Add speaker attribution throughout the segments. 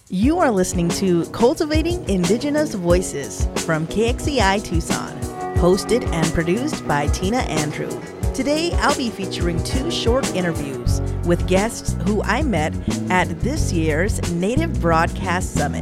Speaker 1: You are listening to Cultivating Indigenous Voices from KXCI Tucson, hosted and produced by Tina Andrew. Today, I'll be featuring two short interviews with guests who I met at this year's Native Broadcast Summit.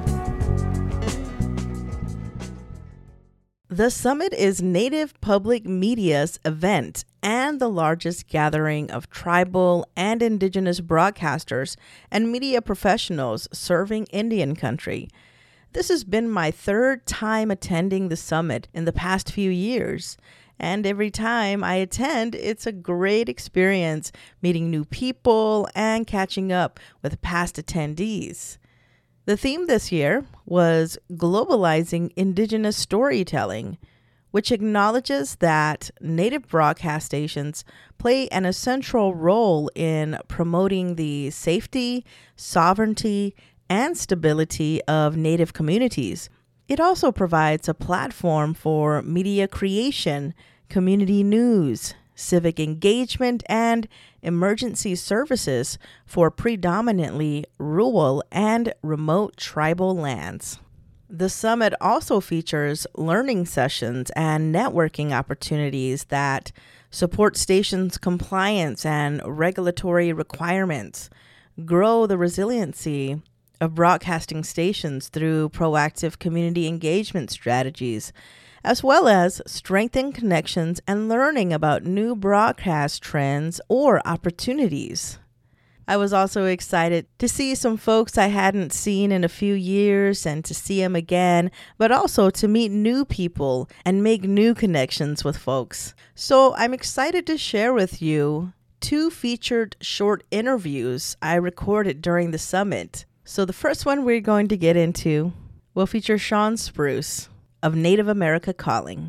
Speaker 1: The summit is Native Public Media's event and the largest gathering of tribal and indigenous broadcasters and media professionals serving Indian country. This has been my third time attending the summit in the past few years, and every time I attend, it's a great experience meeting new people and catching up with past attendees. The theme this year was Globalizing Indigenous Storytelling, which acknowledges that Native broadcast stations play an essential role in promoting the safety, sovereignty, and stability of Native communities. It also provides a platform for media creation, community news, civic engagement, and emergency services for predominantly rural and remote tribal lands. The summit also features learning sessions and networking opportunities that support stations' compliance and regulatory requirements, grow the resiliency of broadcasting stations through proactive community engagement strategies, as well as strengthen connections and learning about new broadcast trends or opportunities. I was also excited to see some folks I hadn't seen in a few years and to see them again, but also to meet new people and make new connections with folks. So I'm excited to share with you two featured short interviews I recorded during the summit. So the first one we're going to get into will feature Sean Spruce of Native America Calling.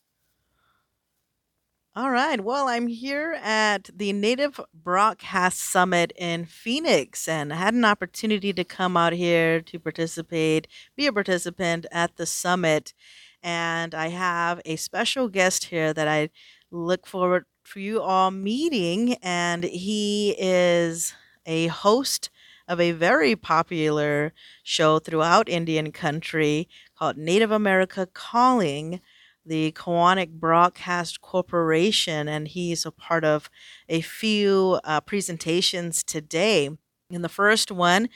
Speaker 1: All right. Well, I'm here at the Native Broadcast Summit in Phoenix, and I had an opportunity to come out here to participate, be a participant at the summit. And I have a special guest here that I look forward for you all meeting. And he is a host of a very popular show throughout Indian country called Native America Calling, the Koahnic Broadcast Corporation, and he's a part of a few presentations today. And the first one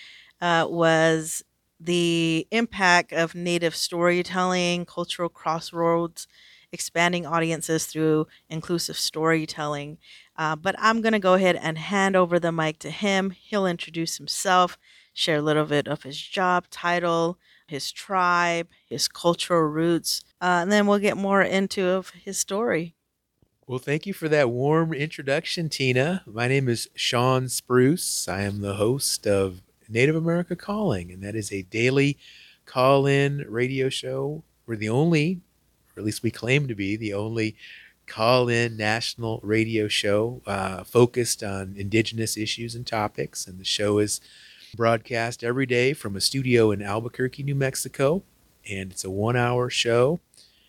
Speaker 1: was the impact of Native storytelling, cultural crossroads, expanding audiences through inclusive storytelling. But I'm going to go ahead and hand over the mic to him. He'll introduce himself, share a little bit of his job title, his tribe, his cultural roots, and then we'll get more into his story.
Speaker 2: Well, thank you for that warm introduction, Tina. My name is Sean Spruce. I am the host of Native America Calling, and that is a daily call-in radio show. We're the only, or at least we claim to be, the only call-in national radio show focused on Indigenous issues and topics. And the show is broadcast every day from a studio in Albuquerque, New Mexico. And it's a 1-hour show.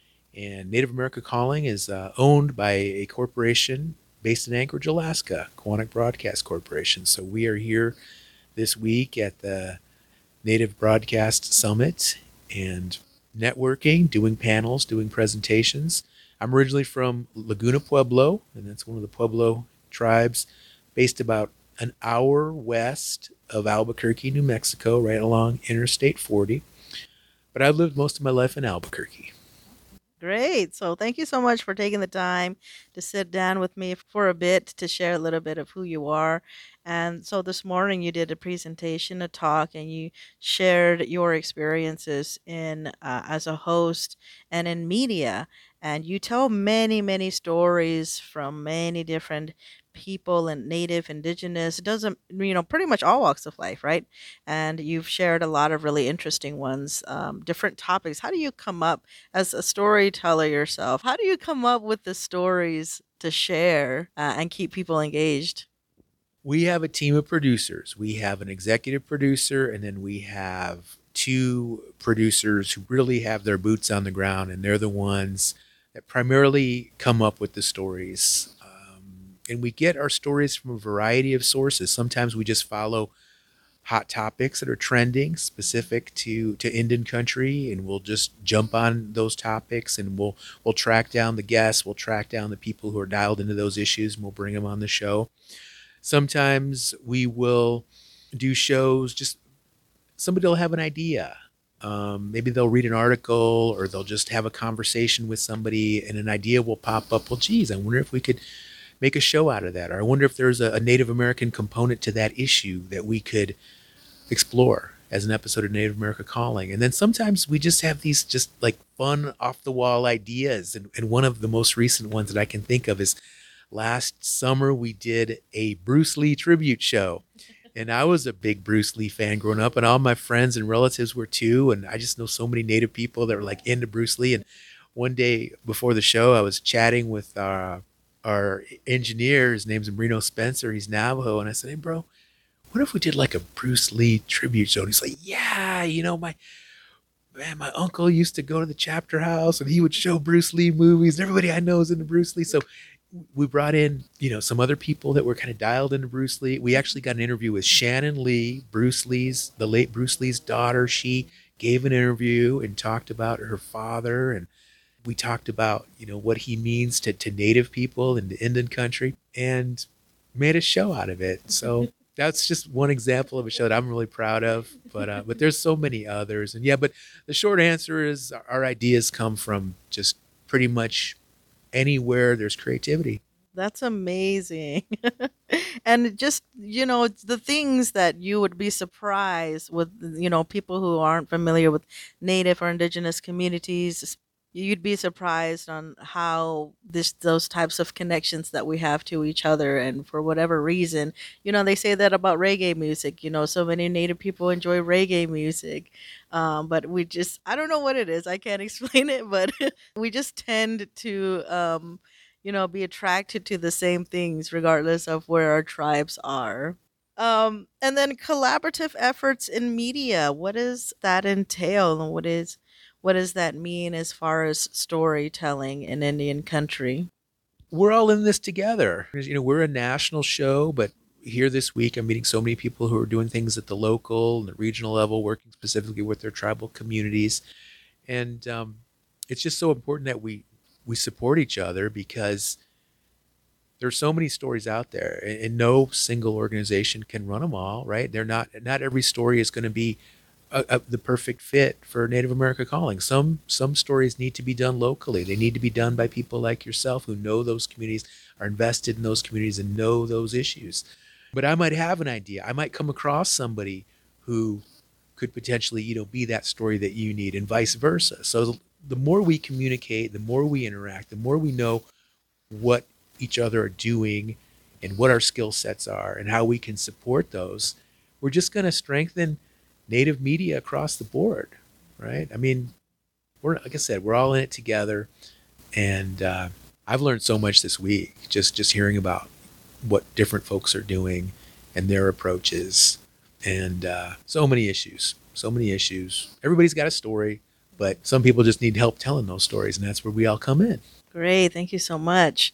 Speaker 2: And Native America Calling is owned by a corporation based in Anchorage, Alaska, Koahnic Broadcast Corporation. So we are here this week at the Native Broadcast Summit and networking, doing panels, doing presentations. I'm originally from Laguna Pueblo, and that's one of the Pueblo tribes based about an hour west of Albuquerque, New Mexico, right along Interstate 40. But I've lived most of my life in Albuquerque.
Speaker 1: Great. So thank you so much for taking the time to sit down with me for a bit to share a little bit of who you are. And so this morning you did a presentation, a talk, and you shared your experiences in as a host and in media. And you tell many, many stories from many different people and native, indigenous. It doesn't, pretty much all walks of life, right? And you've shared a lot of really interesting ones, different topics. How do you come up as a storyteller yourself? How do you come up with the stories to share and keep people engaged?
Speaker 2: We have a team of producers. We have an executive producer, and then we have two producers who really have their boots on the ground, and they're the ones that primarily come up with the stories. And we get our stories from a variety of sources. Sometimes we just follow hot topics that are trending specific to Indian country, and we'll just jump on those topics, and we'll track down the guests, we'll track down the people who are dialed into those issues, and we'll bring them on the show. Sometimes we will do shows, just somebody will have an idea. Maybe they'll read an article, or they'll just have a conversation with somebody, and an idea will pop up. Well, geez, I wonder if we could make a show out of that. Or I wonder if there's a Native American component to that issue that we could explore as an episode of Native America Calling. And then sometimes we just have these just like fun off the wall ideas. And one of the most recent ones that I can think of is last summer we did a Bruce Lee tribute show. And I was a big Bruce Lee fan growing up, and all my friends and relatives were too. And I just know so many Native people that were like into Bruce Lee. And one day before the show, I was chatting with our engineer. His name's Reno Spencer. He's Navajo. And I said, hey, bro, what if we did like a Bruce Lee tribute show? And he's like, yeah, my uncle used to go to the chapter house, and he would show Bruce Lee movies. Everybody I know is into Bruce Lee. So we brought in, some other people that were kind of dialed into Bruce Lee. We actually got an interview with Shannon Lee, the late Bruce Lee's daughter. She gave an interview and talked about her father, and we talked about, what he means to Native people in the Indian country, and made a show out of it. So that's just one example of a show that I'm really proud of. But there's so many others. And yeah, but the short answer is our ideas come from just pretty much anywhere there's creativity.
Speaker 1: That's amazing. And just, the things that you would be surprised with, people who aren't familiar with Native or Indigenous communities, you'd be surprised on how those types of connections that we have to each other. And for whatever reason, they say that about reggae music. So many Native people enjoy reggae music. But I don't know what it is. I can't explain it, but we just tend to, be attracted to the same things regardless of where our tribes are. And then collaborative efforts in media. What does that entail? And what does that mean as far as storytelling in Indian country?
Speaker 2: We're all in this together. We're a national show, but here this week I'm meeting so many people who are doing things at the local and the regional level, working specifically with their tribal communities. And it's just so important that we support each other, because there's so many stories out there, and no single organization can run them all, right? Not every story is going to be the perfect fit for Native America Calling. Some stories need to be done locally. They need to be done by people like yourself who know those communities, are invested in those communities, and know those issues. But I might have an idea. I might come across somebody who could potentially, be that story that you need, and vice versa. So the more we communicate, the more we interact, the more we know what each other are doing and what our skill sets are and how we can support those, we're just going to strengthen Native media across the board, right? I mean, like I said, we're all in it together. And I've learned so much this week, just hearing about what different folks are doing and their approaches, and so many issues. Everybody's got a story, but some people just need help telling those stories, and that's where we all come in.
Speaker 1: Great. Thank you so much.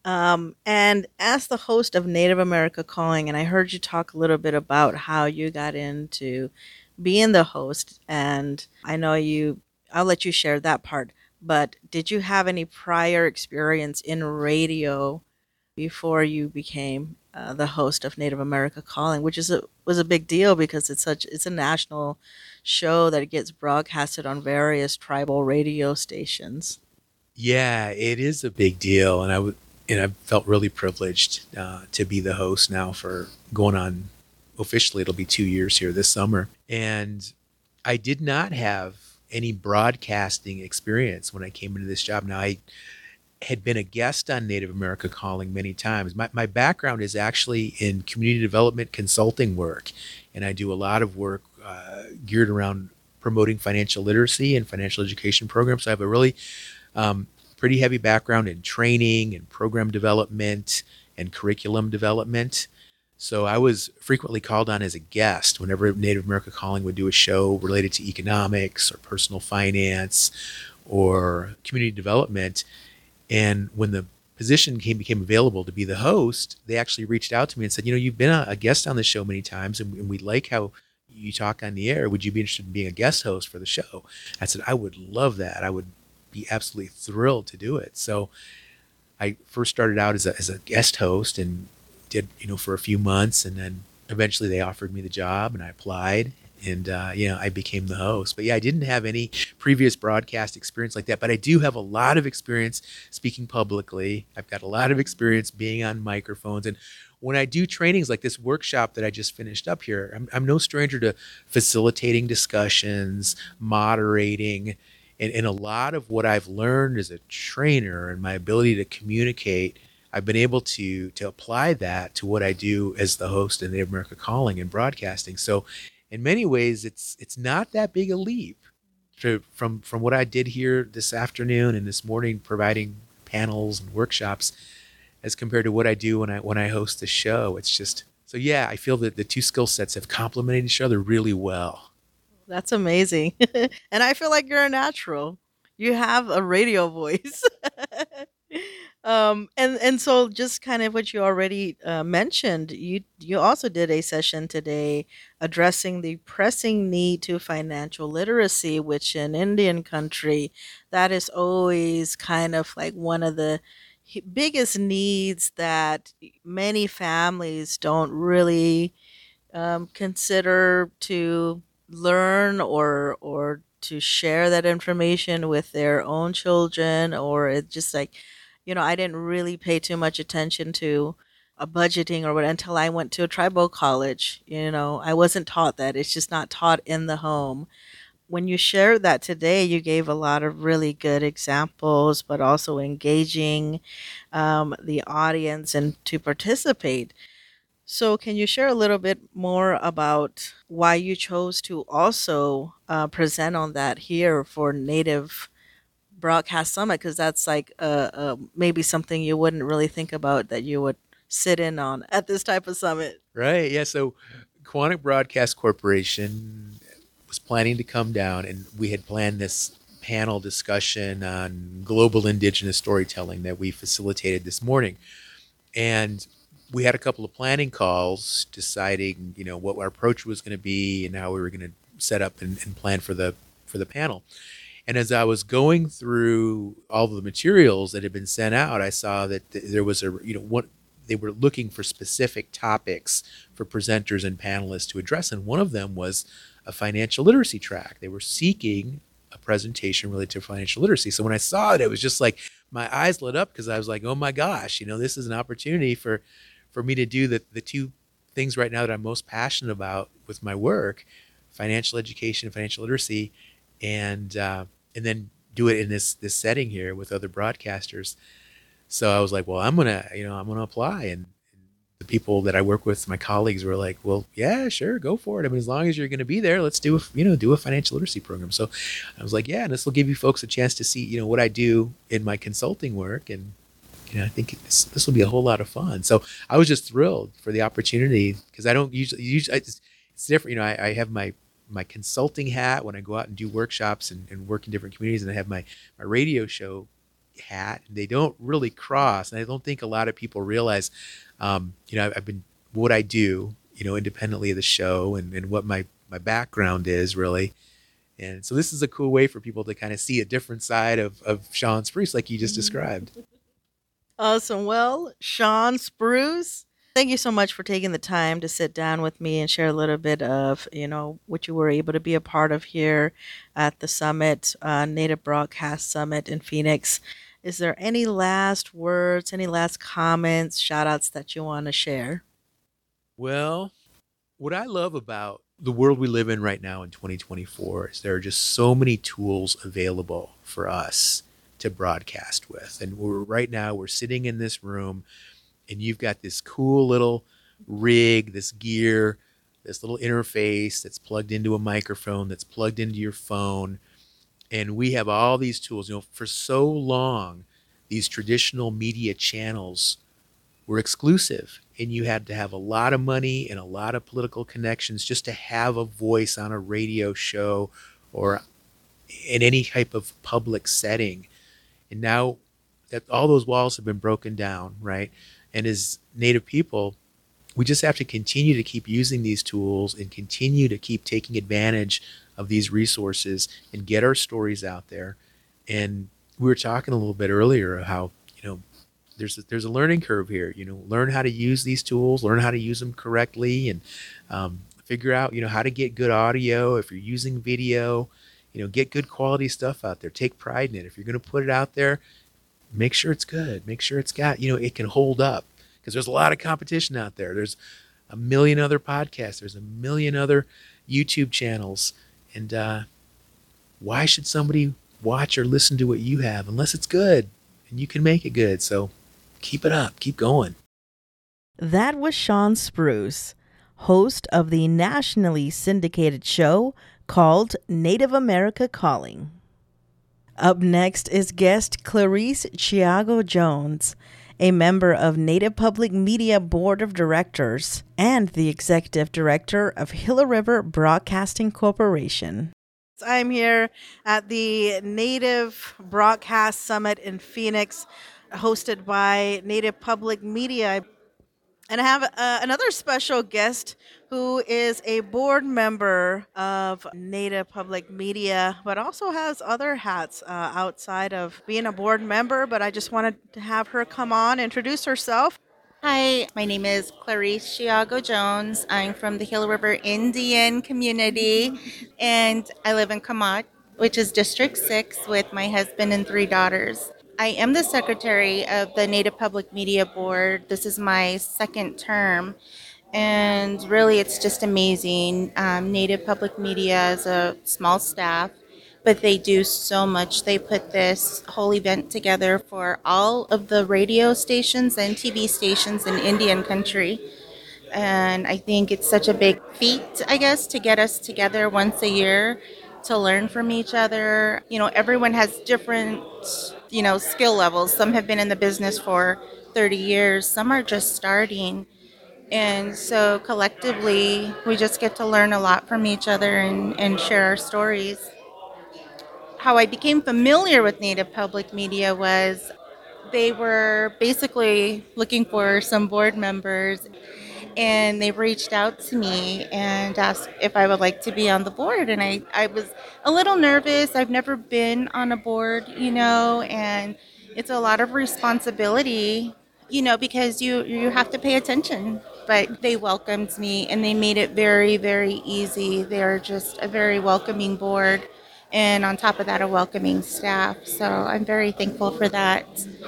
Speaker 1: And as the host of Native America Calling, and I heard you talk a little bit about how you got into being the host, and I know I'll let you share that part, but did you have any prior experience in radio before you became the host of Native America Calling, which was a big deal because it's a national show that gets broadcasted on various tribal radio stations?
Speaker 2: Yeah, it is a big deal, and I felt really privileged to be the host now for going on. Officially, it'll be 2 years here this summer. And I did not have any broadcasting experience when I came into this job. Now, I had been a guest on Native America Calling many times. My background is actually in community development consulting work, and I do a lot of work geared around promoting financial literacy and financial education programs. So I have a really pretty heavy background in training and program development and curriculum development. So I was frequently called on as a guest whenever Native America Calling would do a show related to economics or personal finance or community development. And when the position became available to be the host, they actually reached out to me and said, you've been a guest on the show many times, and we like how you talk on the air. Would you be interested in being a guest host for the show? I said, I would love that. I would be absolutely thrilled to do it. So I first started out as a guest host and did, for a few months. And then eventually they offered me the job and I applied and, I became the host. But yeah, I didn't have any previous broadcast experience like that, but I do have a lot of experience speaking publicly. I've got a lot of experience being on microphones. And when I do trainings like this workshop that I just finished up here, I'm no stranger to facilitating discussions, moderating, and a lot of what I've learned as a trainer and my ability to communicate, I've been able to apply that to what I do as the host in Native America Calling and broadcasting. So in many ways, it's not that big a leap from what I did here this afternoon and this morning, providing panels and workshops, as compared to what I do when I host the show. It's just, so yeah, I feel that the two skill sets have complemented each other really well.
Speaker 1: That's amazing. And I feel like you're a natural. You have a radio voice. And so just kind of what you already mentioned, you also did a session today addressing the pressing need to financial literacy, which in Indian country, that is always kind of like one of the biggest needs that many families don't really consider to learn or to share that information with their own children, or it's just like, I didn't really pay too much attention to a budgeting or what until I went to a tribal college. I wasn't taught that. It's just not taught in the home. When you shared that today, you gave a lot of really good examples, but also engaging the audience and to participate. So, can you share a little bit more about why you chose to also present on that here for Native Broadcast Summit? Because that's like maybe something you wouldn't really think about that you would sit in on at this type of summit.
Speaker 2: Right. Yeah. So Quantic Broadcast Corporation was planning to come down, and we had planned this panel discussion on global indigenous storytelling that we facilitated this morning. And we had a couple of planning calls deciding, what our approach was going to be and how we were going to set up and plan for the panel. And as I was going through all of the materials that had been sent out, I saw that there was they were looking for specific topics for presenters and panelists to address. And one of them was a financial literacy track. They were seeking a presentation related to financial literacy. So when I saw it, it was just like my eyes lit up because I was like, oh my gosh, this is an opportunity for me to do the two things right now that I'm most passionate about with my work, financial education and financial literacy, and then do it in this setting here with other broadcasters. So I was like, well, I'm gonna apply, and the people that I work with, my colleagues, were like, well, yeah, sure, go for it. I mean, as long as you're going to be there, let's do a financial literacy program. So I was like, yeah, and this will give you folks a chance to see, what I do in my consulting work, and I think this will be a whole lot of fun. So I was just thrilled for the opportunity because I don't usually it's different. I have my consulting hat when I go out and do workshops and work in different communities, and I have my radio show hat. They don't really cross, and I don't think a lot of people realize, I've been what I do, independently of the show and what my background is really. And so this is a cool way for people to kind of see a different side of Sean Spruce, like you just described.
Speaker 1: Awesome. Well, Sean Spruce, thank you so much for taking the time to sit down with me and share a little bit of, what you were able to be a part of here at the summit, Native Broadcast Summit in Phoenix. Is there any last words, any last comments, shout outs that you want to share?
Speaker 2: Well, what I love about the world we live in right now in 2024 is there are just so many tools available for us to broadcast with. And right now we're sitting in this room, and you've got this cool little rig, this gear, this little interface that's plugged into a microphone, that's plugged into your phone. And we have all these tools. For so long, these traditional media channels were exclusive, and you had to have a lot of money and a lot of political connections just to have a voice on a radio show or in any type of public setting. And now that all those walls have been broken down, right? And as Native people, we just have to continue to keep using these tools and continue to keep taking advantage of these resources and get our stories out there. And we were talking a little bit earlier how, there's a learning curve here. Learn how to use these tools, learn how to use them correctly, and figure out, how to get good audio. If you're using video, get good quality stuff out there. Take pride in it. If you're going to put it out there, make sure it's good. Make sure it's got, it can hold up, because there's a lot of competition out there. There's a million other podcasts. There's a million other YouTube channels. And why should somebody watch or listen to what you have unless it's good and you can make it good? So keep it up. Keep going.
Speaker 1: That was Shawn Spruce, host of the nationally syndicated show called Native America Calling. Up next is guest Clarice Chiago Jones, a member of Native Public Media Board of Directors and the Executive Director of Gila River Broadcasting Corporation. I'm here at the Native Broadcast Summit in Phoenix, hosted by Native Public Media. And I have another special guest who is a board member of Native Public Media, but also has other hats outside of being a board member. But I just wanted to have her come on, introduce herself.
Speaker 3: Hi, my name is Clarice Chiago Jones. I'm from the Gila River Indian community, and I live in Kamat, which is District 6, with my husband and 3 daughters. I am the secretary of the Native Public Media Board. This is my second term, and really it's just amazing. Native Public Media is a small staff, but they do so much. They put this whole event together for all of the radio stations and TV stations in Indian country. And I think it's such a big feat, I guess, to get us together once a year to learn from each other. Everyone has different, skill levels. Some have been in the business for 30 years. Some are just starting. And so collectively, we just get to learn a lot from each other and share our stories. How I became familiar with Native Public Media was they were basically looking for some board members, and they reached out to me and asked if I would like to be on the board. And I was a little nervous. I've never been on a board, and it's a lot of responsibility, because you have to pay attention. But they welcomed me, and they made it very, very easy. They're just a very welcoming board. And on top of that, a welcoming staff. So I'm very thankful for that.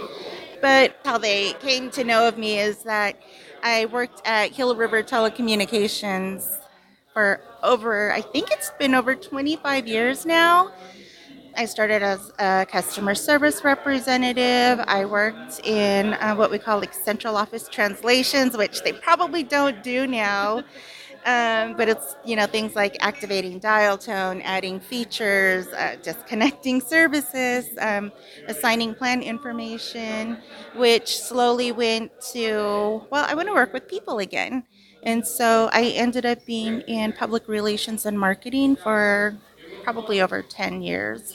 Speaker 3: But how they came to know of me is that I worked at Gila River Telecommunications for I think it's been over 25 years now. I started as a customer service representative. I worked in what we call central office translations, which they probably don't do now. But it's, things like activating dial tone, adding features, disconnecting services, assigning plan information, which slowly went to, I want to work with people again. And so I ended up being in public relations and marketing for probably over 10 years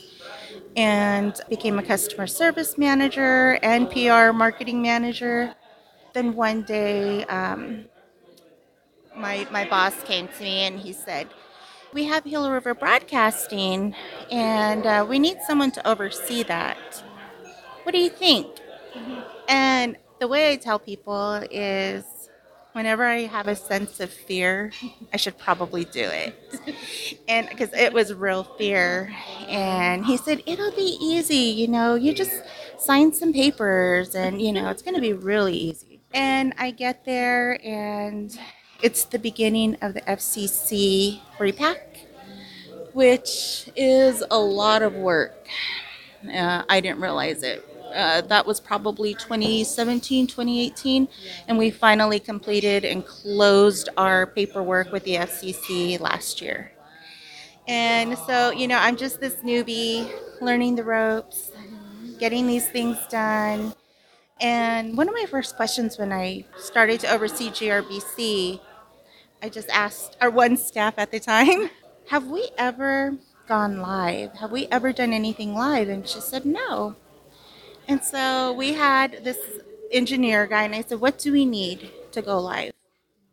Speaker 3: and became a customer service manager and PR marketing manager. Then one day, my boss came to me and he said, "We have Gila River Broadcasting, and we need someone to oversee that. What do you think?" And the way I tell people is, whenever I have a sense of fear, I should probably do it. And because it was real fear. And he said, "It'll be easy, you just sign some papers and, it's going to be really easy." And I get there, and it's the beginning of the FCC repack, which is a lot of work. I didn't realize it. That was probably 2017, 2018, and we finally completed and closed our paperwork with the FCC last year. And so, I'm just this newbie learning the ropes, getting these things done. And one of my first questions when I started to oversee GRBC, I just asked our one staff at the time, "Have we ever gone live? Have we ever done anything live?" And she said, "No." And so we had this engineer guy, and I said, "What do we need to go live?"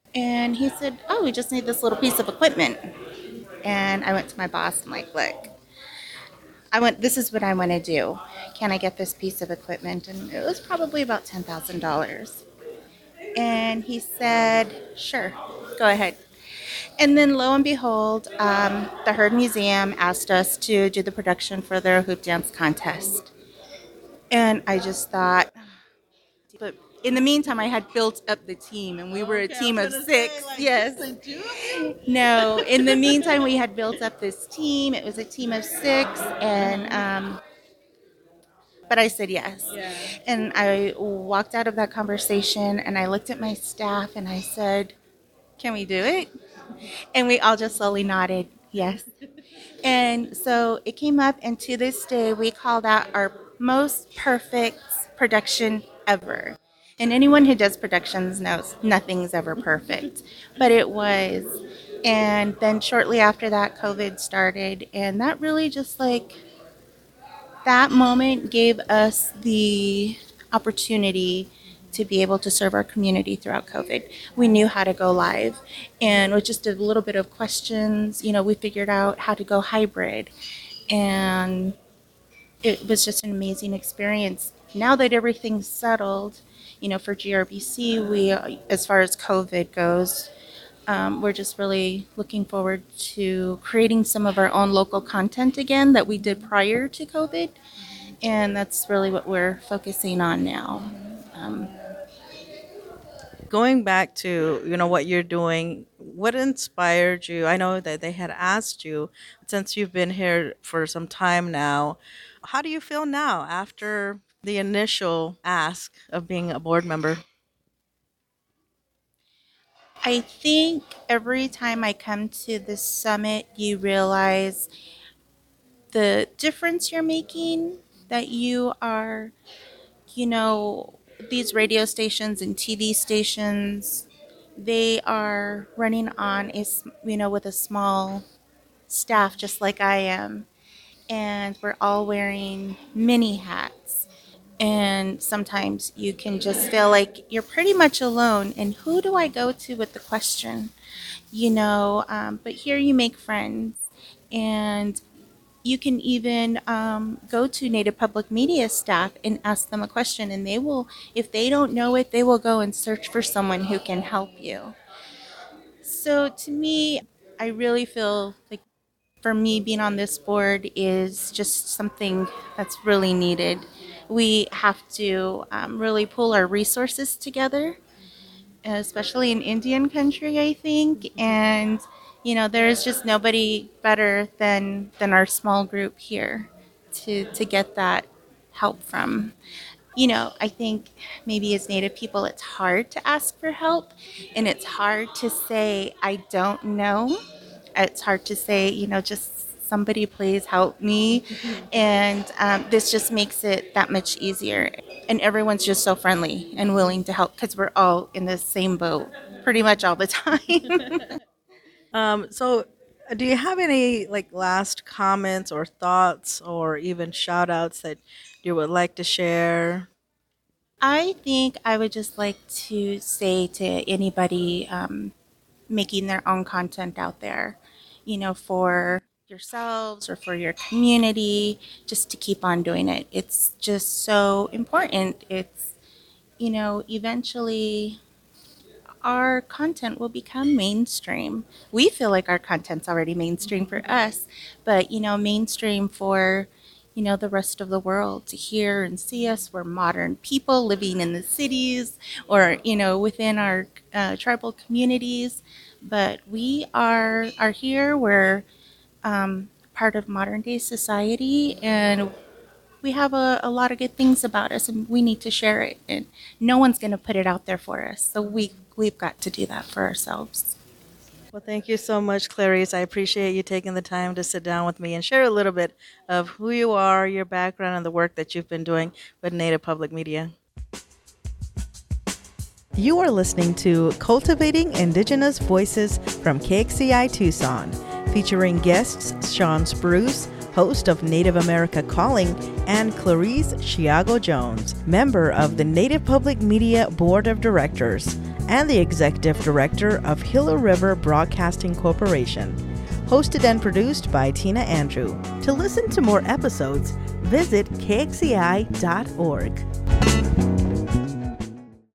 Speaker 3: And he said, oh, we just need this little piece of equipment. And I went to my boss. I'm like, look, this is what I want to do. Can I get this piece of equipment? And it was probably about $10,000. And he said, sure, go ahead. And then lo and behold, the Heard Museum asked us to do the production for their hoop dance contest. And I just thought, but in the meantime, I had built up the team, and we were a team of 6. Yes. No, in the meantime, we had built up this team. It was a team of 6, and but I said yes. Yeah. And I walked out of that conversation, and I looked at my staff, and I said, can we do it? And we all just slowly nodded, yes. And so it came up, and to this day, we call that our most perfect production ever. And anyone who does productions knows nothing's ever perfect, but it was. And then shortly after that, COVID started, and that really just that moment gave us the opportunity to be able to serve our community throughout COVID. We knew how to go live, and with just a little bit of questions, we figured out how to go hybrid, and it was just an amazing experience. Now that everything's settled, for GRBC, we, as far as COVID goes, we're just really looking forward to creating some of our own local content again that we did prior to COVID, and that's really what we're focusing on now.
Speaker 1: Going back to what you're doing, what inspired you? I know that they had asked you, since you've been here for some time now, how do you feel now after the initial ask of being a board member?
Speaker 3: I think every time I come to this summit, you realize the difference you're making, that you are, these radio stations and TV stations, they are running on with a small staff just like I am. And we're all wearing many hats. And sometimes you can just feel like you're pretty much alone. And who do I go to with the question? But here you make friends. And you can even go to Native Public Media staff and ask them a question. And they will, if they don't know it, they will go and search for someone who can help you. So to me, I really feel like, for me, being on this board is just something that's really needed. We have to really pull our resources together, especially in Indian country, I think. And, there is just nobody better than our small group here to get that help from. I think maybe as Native people, it's hard to ask for help, and it's hard to say, I don't know. It's hard to say, just somebody please help me. And this just makes it that much easier. And everyone's just so friendly and willing to help because we're all in the same boat pretty much all the time.
Speaker 1: So do you have any last comments or thoughts or even shout outs that you would like to share?
Speaker 3: I think I would just like to say to anybody making their own content out there, for yourselves or for your community, just to keep on doing it. It's just so important. It's, eventually our content will become mainstream. We feel like our content's already mainstream for us, but, mainstream for, the rest of the world to hear and see us. We're modern people living in the cities or, within our tribal communities. But we are here. We're part of modern day society, and we have a lot of good things about us, and we need to share it. And no one's going to put it out there for us. So we've got to do that for ourselves.
Speaker 1: Well, thank you so much, Clarice. I appreciate you taking the time to sit down with me and share a little bit of who you are, your background, and the work that you've been doing with Native Public Media. You are listening to Cultivating Indigenous Voices from KXCI Tucson, featuring guests Sean Spruce, host of Native America Calling, and Clarice Chiago Jones, member of the Native Public Media Board of Directors. and the Executive Director of Gila River Broadcasting Corporation. Hosted and produced by Tina Andrew. To listen to more episodes, visit kxci.org.